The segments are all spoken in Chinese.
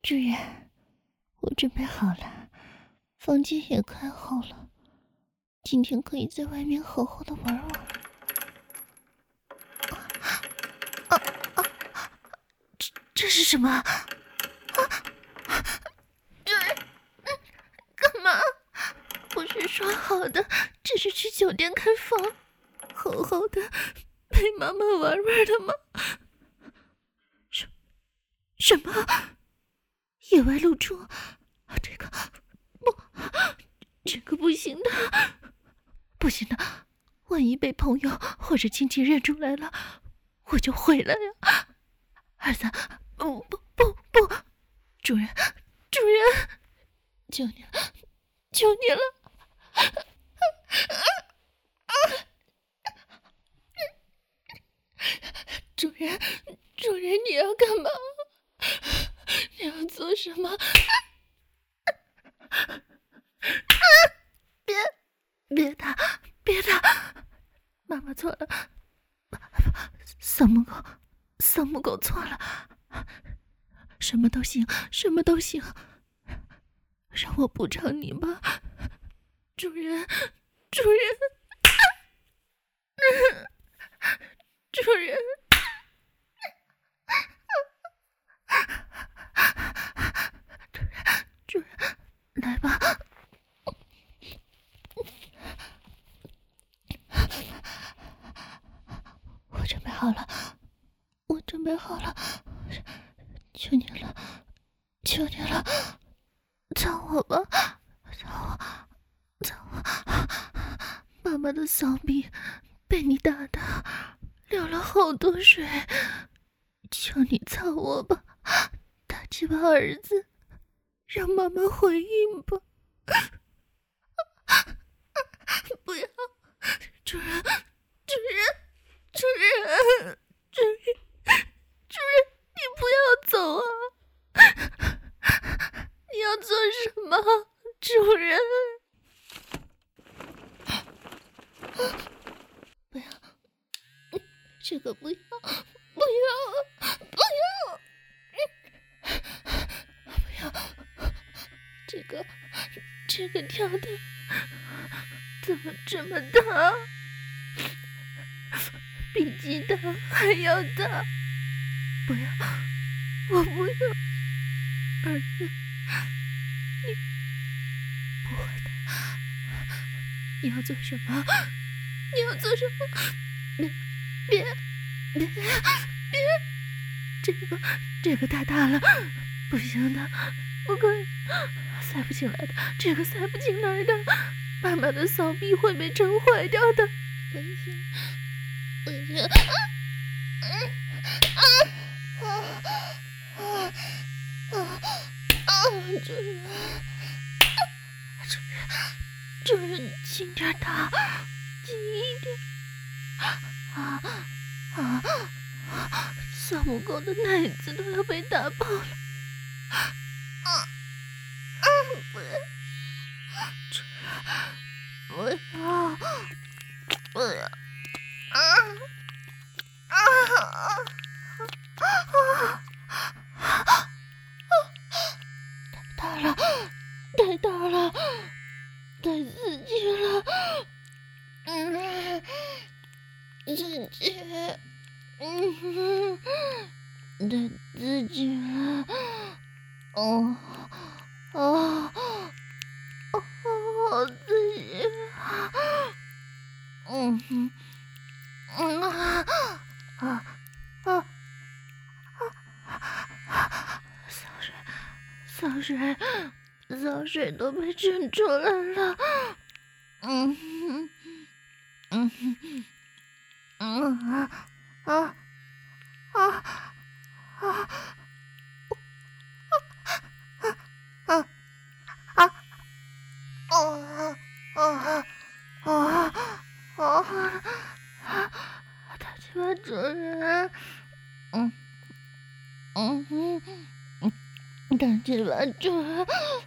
主人，我准备好了，房间也开好了，今天可以在外面好好的玩玩。这是什么？主人，干嘛？不是说好的只是去酒店开房，好好的陪妈妈玩玩的吗？什么？野外露出？这个不行的，不行的！万一被朋友或者亲戚认出来了，我就毁了呀！儿子，不！主人，求你了，求你了！主人，你要干嘛？你要做什么？别打！妈妈错了，丧母狗错了，什么都行，让我补偿你吧，主人，主人。主人，来吧。我准备好了，求你了，操我吧，操我！妈妈的骚逼被你打的流了好多水，求你操我吧，大鸡巴儿子，让妈妈回应吧。不要，主人，你不要走啊！你要做什么，主人？不要，这个不要，这个跳的怎么这么大？比鸡蛋还要大！不要，我不要，儿子，你不会的。你要做什么？别！这个太大了，不行的，不可以，塞不进来的，这个塞不进来的，妈妈的骚逼会被撑坏掉的。不行！主人，轻点打，轻一点。丧母狗的奶子都要被打爆了。不要！太大了，太刺激了，刺激，太刺激了，好刺激，骚水都被震出来了，大鸡巴主人，大鸡巴主人，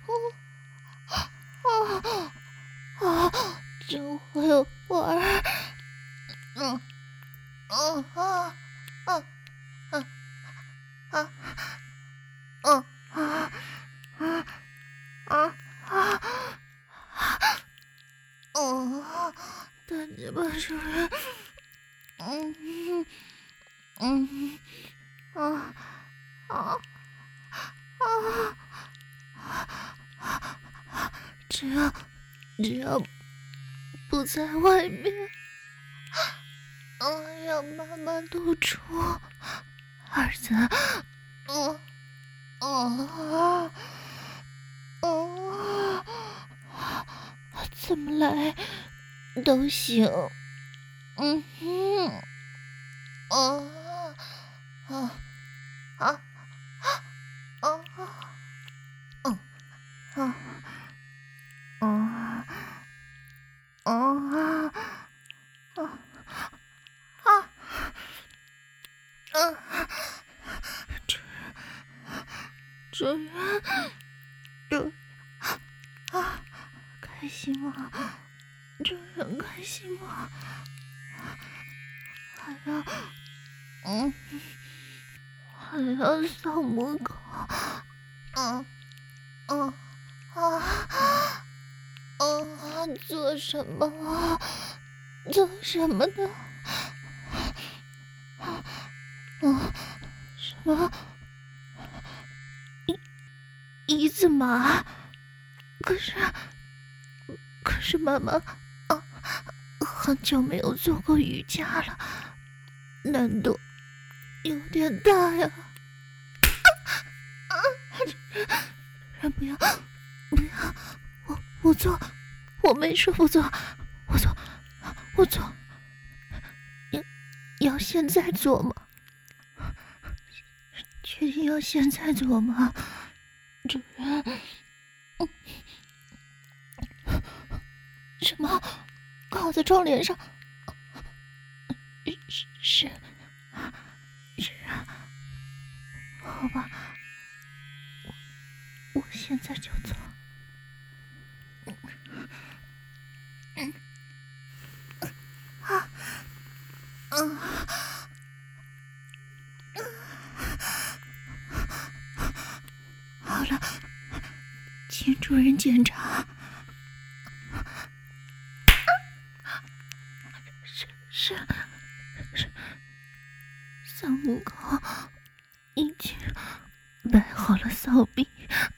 真会玩儿， 啊啊啊！哦，大鸡巴主人，啊啊啊！只要不在外面，让妈妈露出儿子，怎么来都行，主人，开心吗？主人开心吗？还要扫母狗，做什么啊？做什么呢？什么？一字马？可是妈妈，很久没有做过瑜伽了，难度有点大呀！不要，我做，我没说不做，我做，要现在做吗？确定要现在做吗？主人，什么？靠在窗帘上？是啊，好吧，我现在就做。好了，请主人检查。是，小母狗已经摆好了扫柄。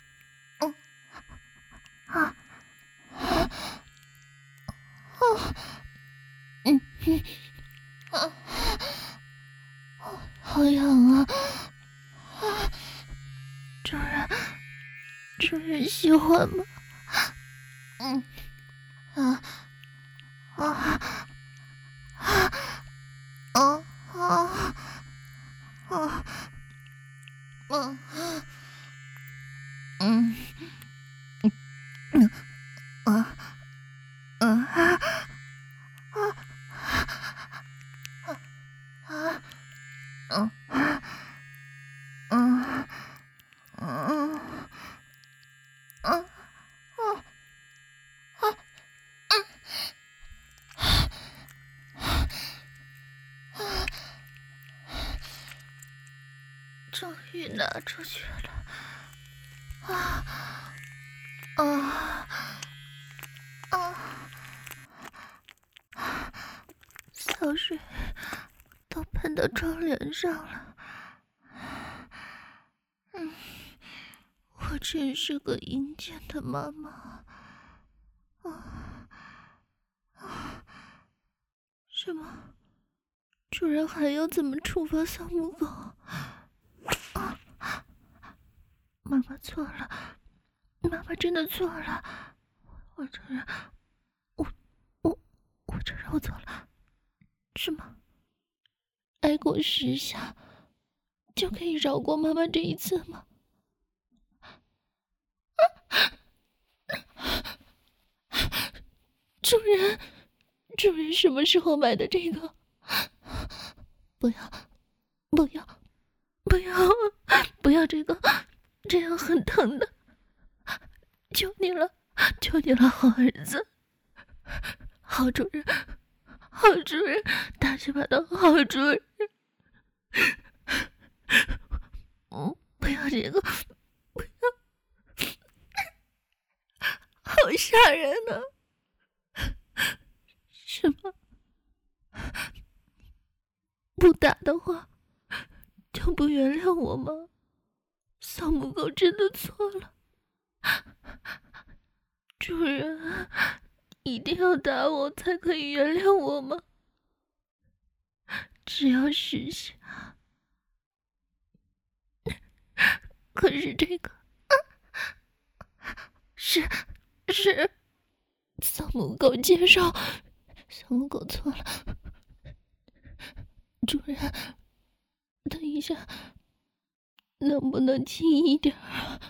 好痒啊！主人喜欢吗？终于拿出去了！骚水都喷到窗帘上了。我真是个阴间的妈妈。什么？主人还要怎么处罚小母狗？妈妈错了，妈妈真的错了，我承认，我承认我错了，是吗？挨过10下就可以饶过妈妈这一次吗？主人什么时候买的这个？不要这个，这样很疼的，求你了，好儿子，好主人，大鸡巴的好主人。不要这个， 好吓人啊！什么？不打的话，就不原谅我吗？小母狗真的错了。主人，一定要打我才可以原谅我吗？只要10下。可是这个，是，小母狗接受，小母狗错了。主人，等一下，能不能轻一点啊？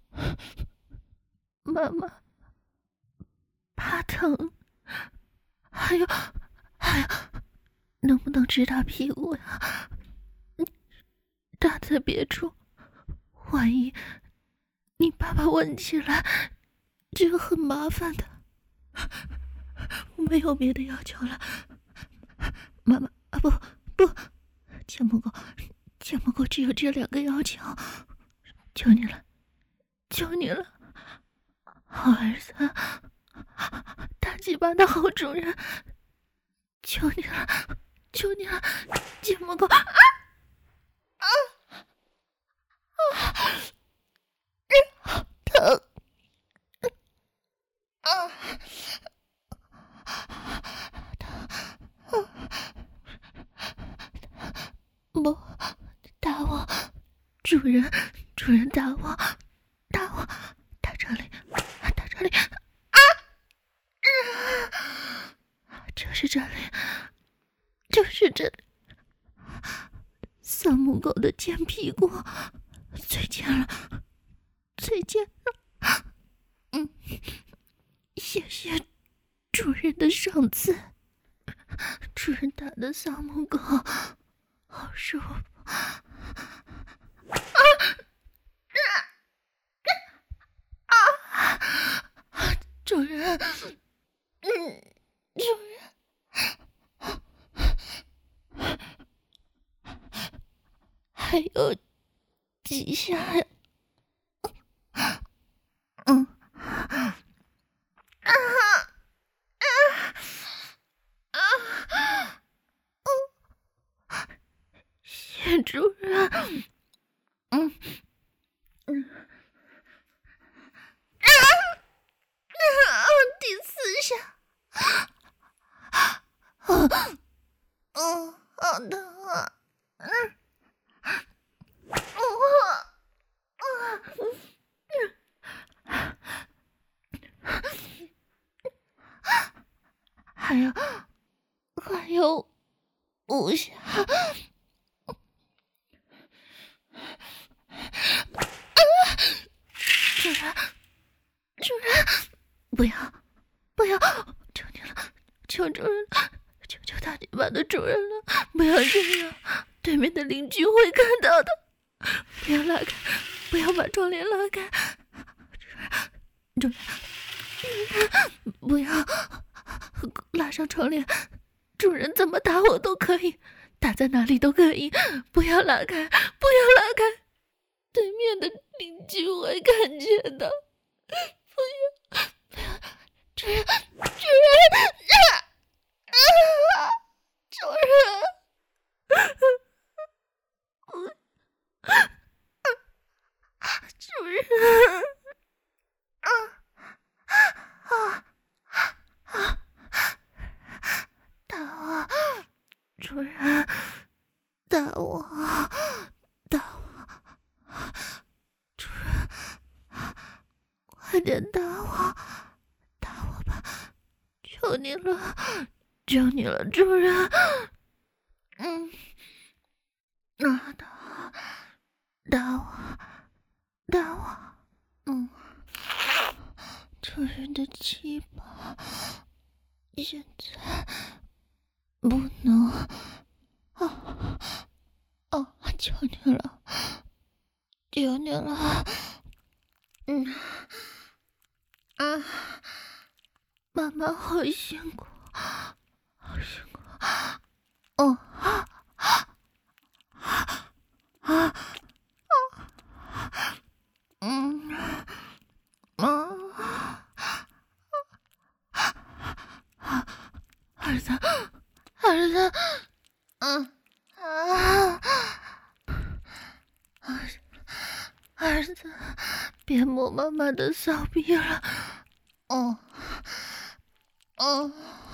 妈妈怕疼，还有，能不能只打屁股呀？打在别处，万一你爸爸问起来，这个很麻烦的。我没有别的要求了，妈妈啊，不，钱母狗只有这2个要求，求你了，好儿子，大鸡巴的好主人，求你了，钱母狗疼不打我，主人打我，打这里，就是这里，小母狗的尖屁股，最尖了，谢谢主人的赏赐，主人打的小母狗好舒服。主人，还有几下呀？谢主人，第4下，好疼啊！还有5下。主人，不要，求你了，求主人，求大鸡巴的主人了，不要这样，对面的邻居会看到的，不要拉开，不要把窗帘拉开，主人，不要拉上窗帘，主人怎么打我都可以，打在哪里都可以，不要拉开，对面的邻居会看见的，不要，主人，主人，打我，主人，打我，主人，快点打我吧，求你了，主人，打我，主人的鸡巴现在不能，求你了，妈妈好辛苦， 啊！儿子，别摸妈妈的骚逼了。哦，哦，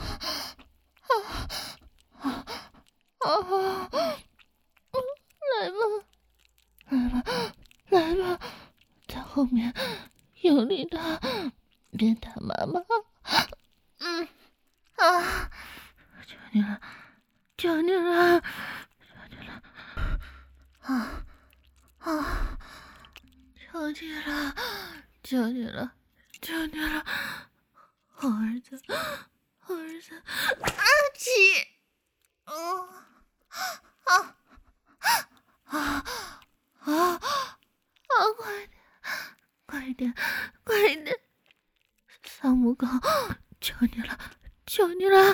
来吧，来吧，来吧，在后面用力的，别打妈妈。求你了，求你了，求你了，求你了，求你了，求你了，好儿子，好儿子，起，快点，快点，丧母狗，求你了，求你了，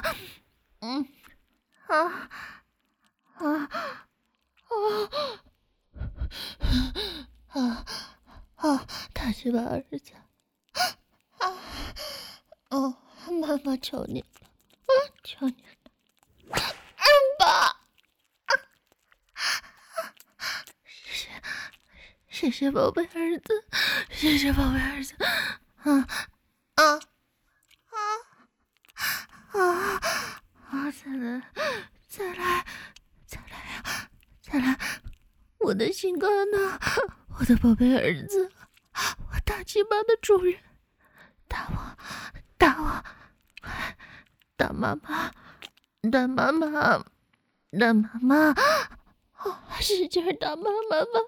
大鸡巴儿子，妈妈求你了，求你了，爸，谢谢宝贝儿子，谢谢宝贝儿子，再来，我的心肝呢？我的宝贝儿子，我大鸡巴的主人，打我，快打妈妈，打妈妈，打妈妈，使劲打妈妈吧，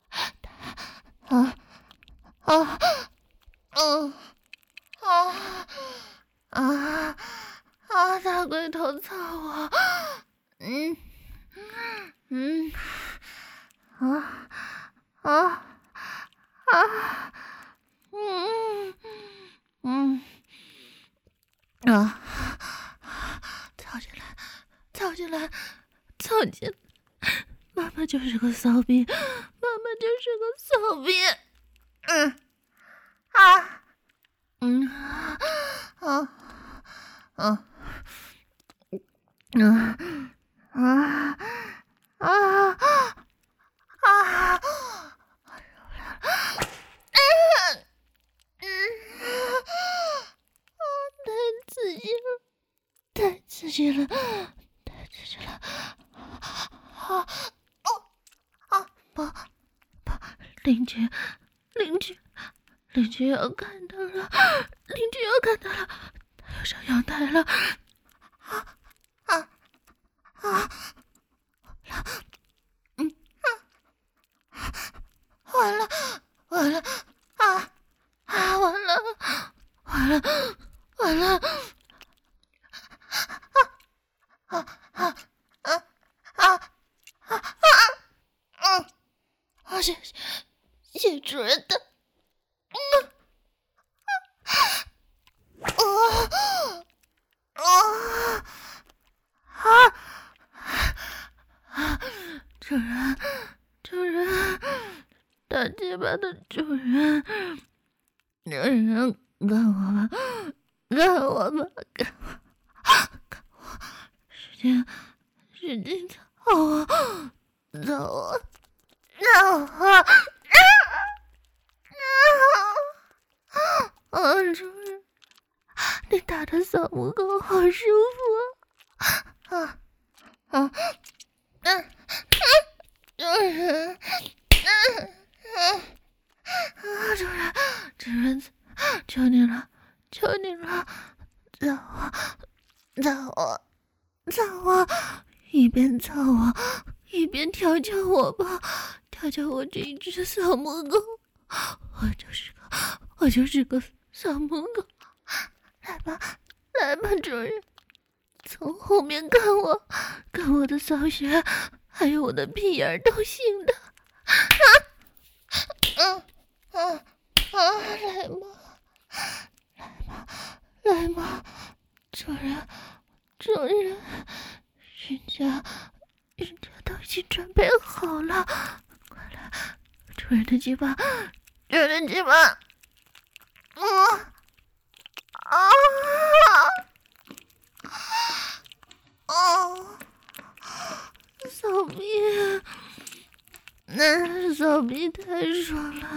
大龟头操我，操进来，妈妈就是个骚逼，太刺激了，邻居要看到了，他要上阳台了，完了，完了，谢主任的，主人，大鸡巴的主人，干我吧，使劲操我，主人，你打的扫母狗好舒服啊！主人，求你了，操我，一边操我，一边调教我吧，调教我这一只扫母狗，我就是个扫母狗，来吧，主人，从后面干我的骚穴，还有我的屁眼都行的，来嘛，主人，人家都已经准备好了，快来，主人的鸡巴， 骚逼，那骚逼太爽了。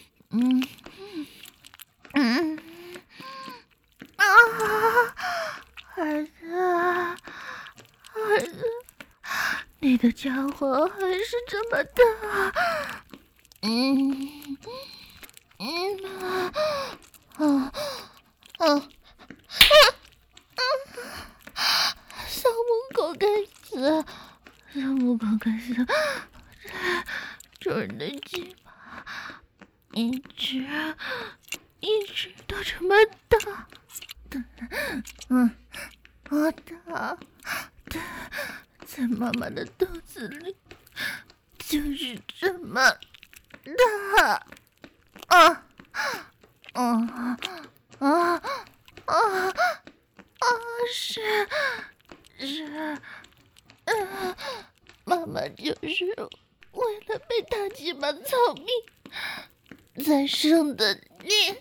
儿子，你的家伙还是这么大。小母狗该死，小母狗该死！主人的鸡巴一直都这么大，大，在妈妈的肚子里就是这么大，妈妈就是为了被大鸡巴操逼才生的你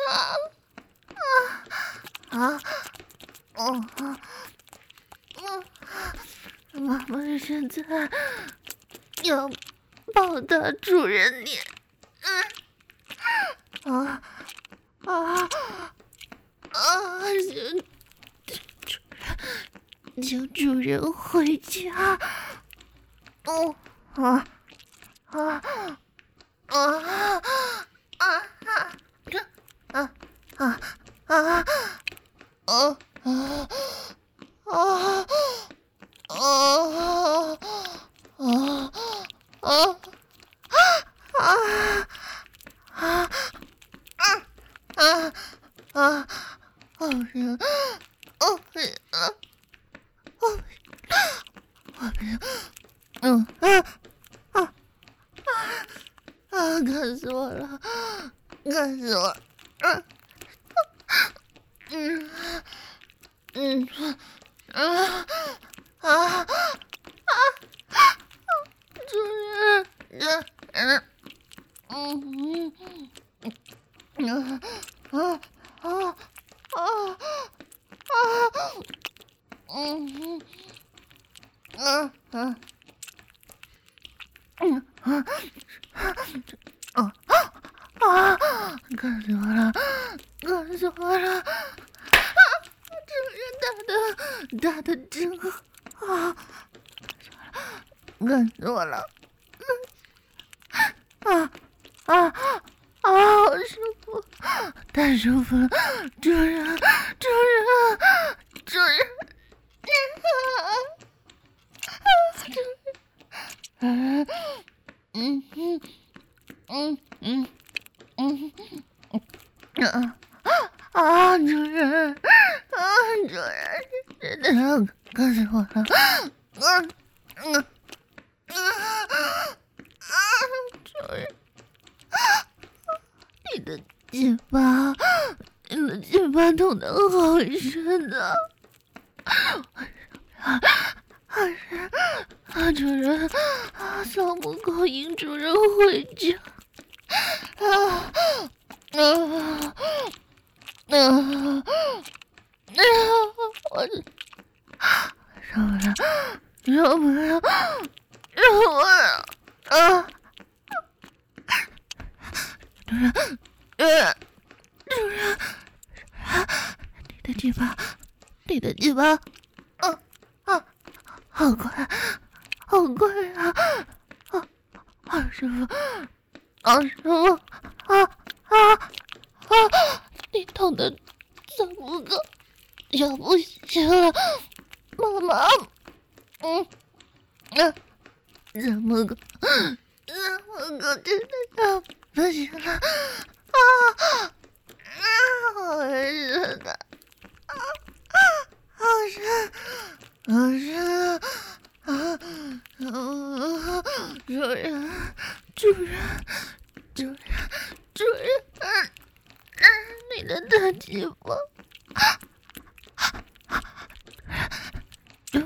妈妈现在要报答主人你，请主人回家。干死我了，干死我！主人，干死我了，干死我了！主人打的真好，干死我了！好舒服，太舒服了！主人，主人，真的干死我了！主人，你的鸡巴捅得好深啊！主人，小母狗引主人回家。我受不了！主人，你的鸡巴，好快啊！好舒服，你捅的小母狗要不行了，妈妈，小母狗真的要不行了，好热的，好热主人，你的大鸡巴，主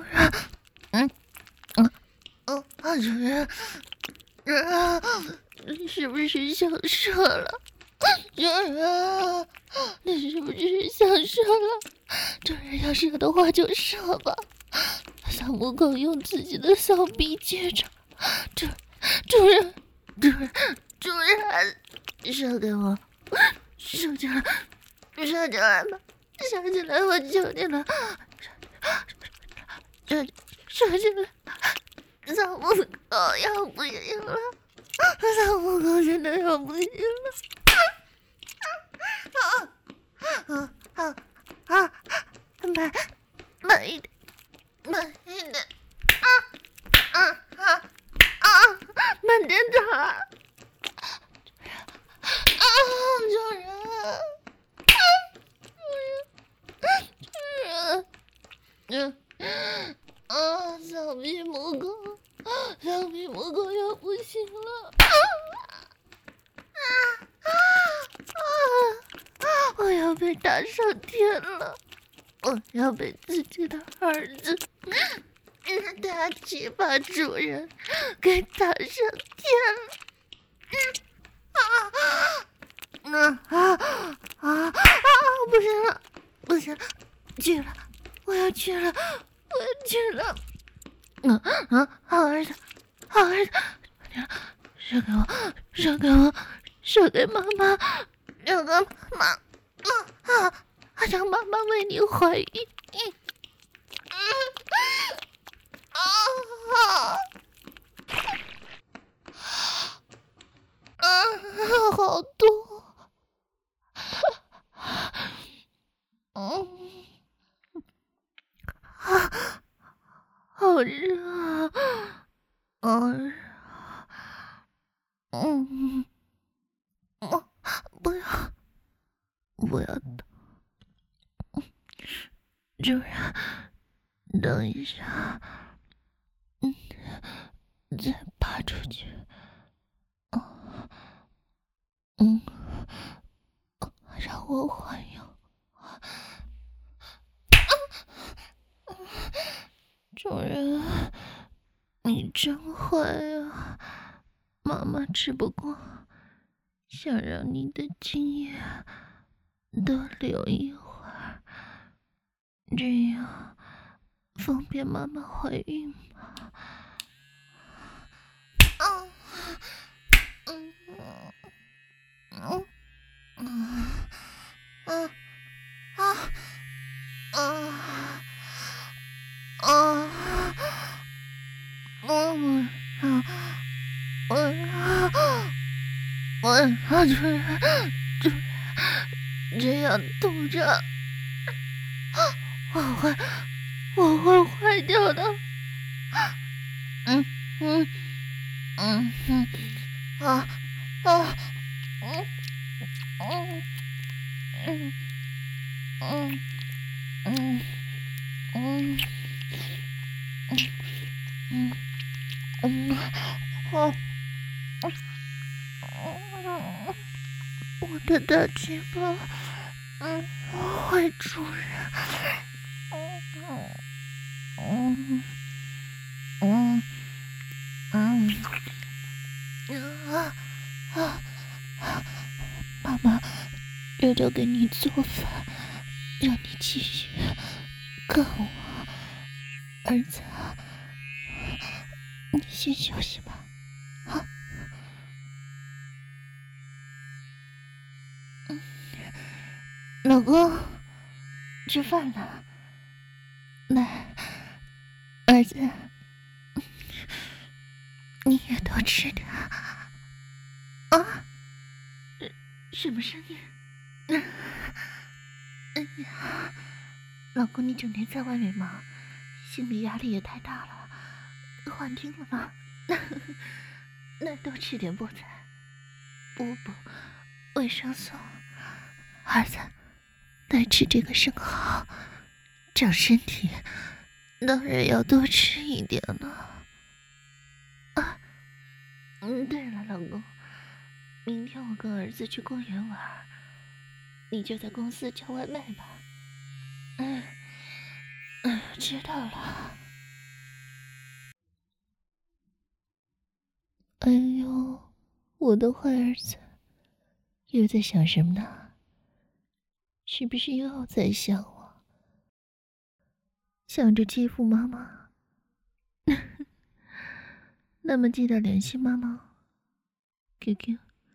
人，你是不是想射了？主人，你是不是想射了？主人要射的话就射吧， 三母狗用自己的骚逼接着。主人，射给我，射进来吧，射进来，我求你了，射进来，三母狗要不行了，三母狗真的要不行了，慢一点，慢点打，主人，小皮母狗要不行了，我要被打上天了，我要被自己的儿子大鸡巴主人给打上天了！不行了，去了，我要去了！好儿子，射给妈妈，让妈妈为你怀孕。好多，好热，好热，不要动，主人，等一下，再爬出去，让我缓用。主人，你真坏啊！妈妈只不过想让你的精液多留一会儿，这样方便妈妈怀孕嘛。主人，这样堵着，我会坏掉的。我的大鸡巴，坏主人，妈妈热着给你做饭，让你继续看我，儿子，你先休息吧，啊。老公，吃饭了，来，儿子，你也多吃点。什么声音？哎呀，老公，你整天在外面忙，心理压力也太大了，幻听了吗？那多吃点菠菜，补维生素。儿子，来吃这个生蚝，长身体，当然要多吃一点了。对了，老公，明天我跟儿子去公园玩，你就在公司叫外卖吧。知道了。哎呦，我的坏儿子，又在想什么呢？是不是又在想我？想着欺负妈妈， 那么记得联系妈妈哦。QQ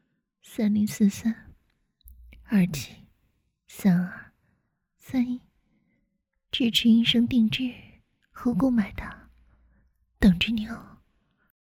3043273231，支持医生定制，后购买的，等着你哦。